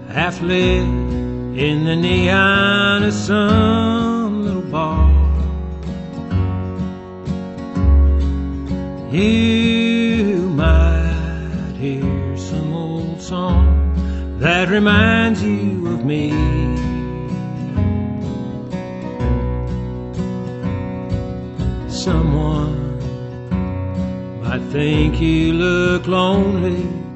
half lit in the neon of some little bar. You might hear some old song that reminds you of me. Someone might think you look lonely